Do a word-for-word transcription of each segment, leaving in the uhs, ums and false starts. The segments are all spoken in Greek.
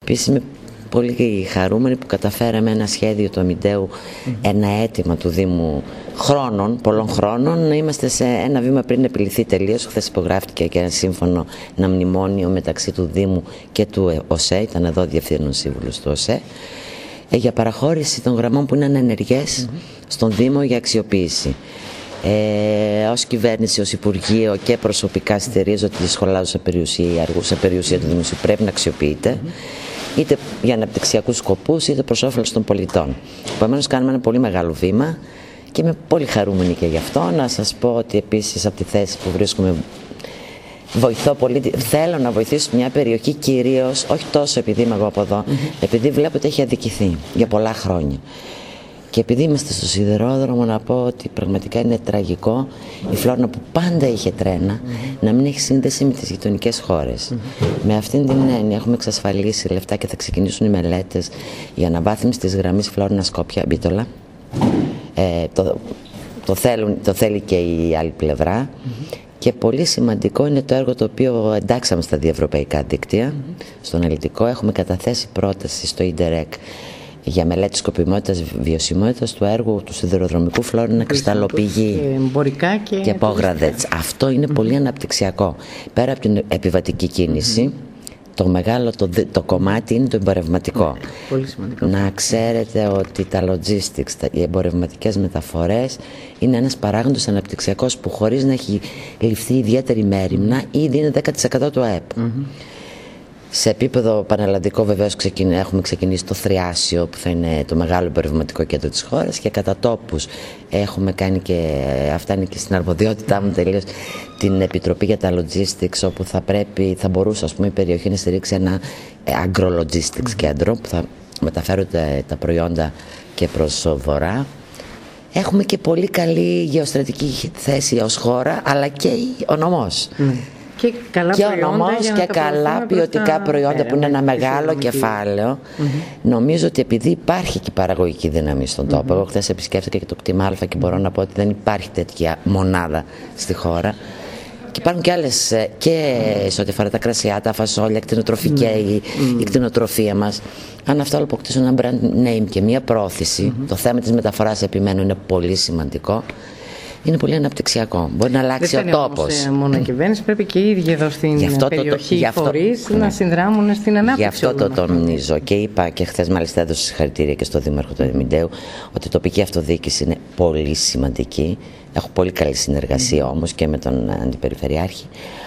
Επίσης είμαι πολύ χαρούμενη που καταφέραμε ένα σχέδιο του Αμυντέου, mm. ένα αίτημα του Δήμου χρόνων, πολλών χρόνων, να είμαστε σε ένα βήμα πριν επιληθεί τελείως. Χθες υπογράφτηκε και ένα σύμφωνο, ένα μνημόνιο μεταξύ του Δήμου και του ΟΣΕ, ήταν εδώ διευθύνων σύμβουλος του ΟΣΕ, για παραχώρηση των γραμμών που είναι ανενεργές mm-hmm. στον Δήμο για αξιοποίηση. Ε, ως κυβέρνηση, ως Υπουργείο και προσωπικά στηρίζω ότι η σχολάζουσα περιουσία ή η αργούσα περιουσία του Δημοσίου πρέπει να αξιοποιείται mm-hmm. είτε για αναπτυξιακούς σκοπούς είτε προς όφελος των πολιτών. Επομένως κάνουμε ένα πολύ μεγάλο βήμα και είμαι πολύ χαρούμενη και γι' αυτό. Να σας πω ότι επίσης από τη θέση που βρίσκομαι βοηθώ πολύ, θέλω να βοηθήσω μια περιοχή κυρίως, όχι τόσο επειδή είμαι εγώ από εδώ, mm-hmm. επειδή βλέπω ότι έχει αδικηθεί για πολλά χρόνια. Και επειδή είμαστε στο σιδηρόδρομο, να πω ότι πραγματικά είναι τραγικό η Φλόρινα που πάντα είχε τρένα mm-hmm. να μην έχει σύνδεση με τις γειτονικές χώρες. Mm-hmm. Με αυτήν την έννοια έχουμε εξασφαλίσει λεφτά και θα ξεκινήσουν οι μελέτες για αναβάθμιση της γραμμής Φλόρινα-Σκόπια-Μπίτολα. Ε, το, το, θέλουν, το θέλει και η άλλη πλευρά. Mm-hmm. Και πολύ σημαντικό είναι το έργο το οποίο εντάξαμε στα διευρωπαϊκά δίκτυα, mm-hmm. στον ελληνικό. Έχουμε καταθέσει πρόταση στο Ιντερεκ για μελέτη σκοπιμότητας, βιωσιμότητας του έργου του σιδηροδρομικού Φλόρινα Κρυσταλλοπηγή και, και, και Πόγραδετς. Αυτό είναι mm-hmm. πολύ αναπτυξιακό. Πέρα από την επιβατική κίνηση, mm-hmm. το μεγάλο το, το κομμάτι είναι το εμπορευματικό. Mm-hmm. Πολύ σημαντικό. Να ξέρετε ότι τα logistics, τα, οι εμπορευματικές μεταφορές είναι ένας παράγοντας αναπτυξιακός που χωρίς να έχει ληφθεί ιδιαίτερη μέριμνα ήδη είναι δέκα τοις εκατό του ΑΕΠ. Mm-hmm. Σε επίπεδο πανελλαδικό βεβαίως ξεκινή, έχουμε ξεκινήσει το Θριάσιο που θα είναι το μεγάλο εμπορευματικό κέντρο της χώρας και κατά τόπους έχουμε κάνει και, αυτά είναι και στην αρμοδιότητά μου τελείως, την Επιτροπή για τα Logistics, όπου θα πρέπει, θα μπορούσε ας πούμε η περιοχή να στηρίξει ένα agro-logistics mm-hmm. κέντρο που θα μεταφέρονται τα προϊόντα και προς βορρά. Έχουμε και πολύ καλή γεωστρατική θέση ως χώρα, αλλά και ο νομός. Mm. Και, καλά και ο νομός και καλά ποιοτικά τα... προϊόντα πέρα, που είναι ένα μεγάλο κεφάλαιο. Mm-hmm. Νομίζω ότι επειδή υπάρχει και παραγωγική δύναμη στον τόπο, mm-hmm. εγώ χθες επισκέφθηκα και το κτήμα Α και μπορώ να πω ότι δεν υπάρχει τέτοια μονάδα στη χώρα. Και υπάρχουν και άλλες, και σε ό,τι αφορά τα κρασιά, τα φασόλια, κτηνοτροφική, mm-hmm. η κτηνοτροφία μας. Αν αυτό αποκτήσουν ένα brand name και μια πρόθεση, mm-hmm. το θέμα της μεταφοράς, επιμένω, είναι πολύ σημαντικό. Είναι πολύ αναπτυξιακό. Μπορεί να αλλάξει ο τόπος. Δεν μόνο η κυβέρνηση, πρέπει και οι ίδιοι εδώ στην περιοχή οι φορείς ναι. να συνδράμουν στην ανάπτυξη. Γι' αυτό το τονίζω και είπα και χθες μάλιστα έδωσα συγχαρητήρια και στο Δήμαρχο του Αμυντέου ότι η τοπική αυτοδιοίκηση είναι πολύ σημαντική. Έχω πολύ καλή συνεργασία mm. όμως και με τον Αντιπεριφερειάρχη.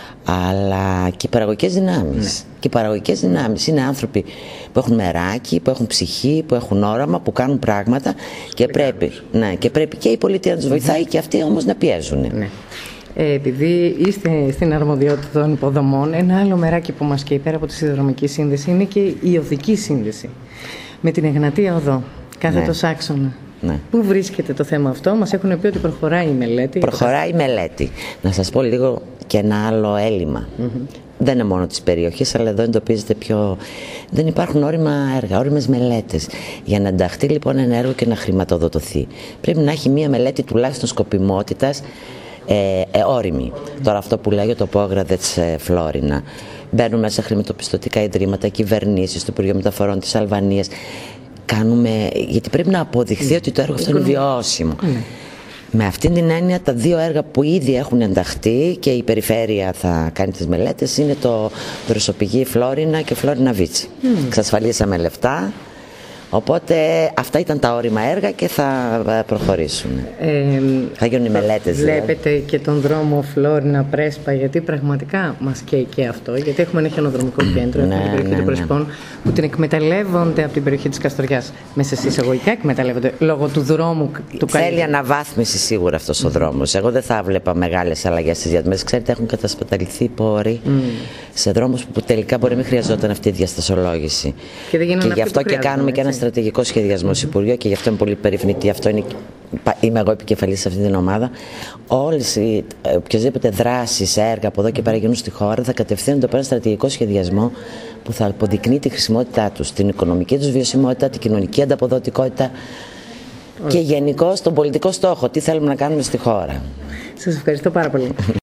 Αλλά και οι παραγωγικές δυνάμεις. Ναι. Και οι παραγωγικές δυνάμεις είναι άνθρωποι που έχουν μεράκι, που έχουν ψυχή, που έχουν όραμα, που κάνουν πράγματα και πρέπει, ναι, και πρέπει και η πολιτεία να τους βοηθάει mm-hmm. και αυτοί όμως να πιέζουν. Ναι. Ε, επειδή είστε στην αρμοδιότητα των υποδομών, ένα άλλο μεράκι που μας καίει πέρα από τη σιδηροδρομική σύνδεση είναι και η οδική σύνδεση. Με την Εγνατία Οδό, κάθετος ναι. άξονα. Ναι. Πού βρίσκεται το θέμα αυτό, μας έχουν πει ότι προχωράει η μελέτη. Προχωράει η μελέτη. Να σας πω λίγο και ένα άλλο έλλειμμα. Mm-hmm. Δεν είναι μόνο της περιοχής, αλλά εδώ εντοπίζεται πιο... Δεν υπάρχουν όριμα έργα, όριμες μελέτες. Για να ενταχθεί λοιπόν ένα έργο και να χρηματοδοτηθεί, πρέπει να έχει μία μελέτη τουλάχιστον σκοπιμότητας ε, ε, όριμη. Mm-hmm. Τώρα αυτό που λέγεται το Πόγραδετς ε, Φλόρινα. Μπαίνουν μέσα χρηματοπιστωτικά ιδρύματα, κυβερνήσεις, το Υπουργείο Μεταφορών της Αλβανίας. Κάνουμε, γιατί πρέπει να αποδειχθεί mm. ότι το έργο αυτό είναι βιώσιμο. Mm. Με αυτήν την έννοια τα δύο έργα που ήδη έχουν ενταχθεί και η περιφέρεια θα κάνει τις μελέτες είναι το Δροσοπηγή Φλόρινα και Φλόρινα Βίτσι. Mm. Εξασφαλίσαμε λεφτά, οπότε αυτά ήταν τα όριμα έργα και θα προχωρήσουν. Ε, θα γίνουν οι μελέτες. Βλέπετε δηλαδή. Και τον δρόμο Φλόρινα Πρέσπα, γιατί πραγματικά μας καίει και αυτό, γιατί έχουμε ένα χιονοδρομικό κέντρο, έχουμε την περιοχή των Πρεσπών, που την εκμεταλλεύονται από την περιοχή της Καστοριάς. Μέσα σε εισαγωγικά εκμεταλλεύονται λόγω του δρόμου του Θέλει καλύτερου. Αναβάθμιση σίγουρα αυτός ο δρόμος. Εγώ δεν θα βλέπα μεγάλες αλλαγές στις διαδρομές. Ξέρετε, έχουν κατασπαταληθεί πόροι mm. σε δρόμους που τελικά μπορεί να μην χρειαζόταν αυτή η διαστασολόγηση. Και, δεν και γι' αυτό και κάνουμε έτσι. Και ένα στρατηγικό σχεδιασμό mm-hmm. Υπουργείο και γι' αυτό είμαι πολύ περηφνητή. Αυτό είναι, είμαι εγώ επικεφαλής σε αυτή την ομάδα. Όλες οι οποιασδήποτε δράσεις, έργα από εδώ και πέρα γίνουν στη χώρα θα κατευθύνονται από ένα στρατηγικό σχεδιασμό που θα αποδεικνύει τη χρησιμότητά τους, την οικονομική τους βιωσιμότητα, την κοινωνική ανταποδοτικότητα και γενικώς τον πολιτικό στόχο. Τι θέλουμε να κάνουμε στη χώρα. Σας ευχαριστώ πάρα πολύ.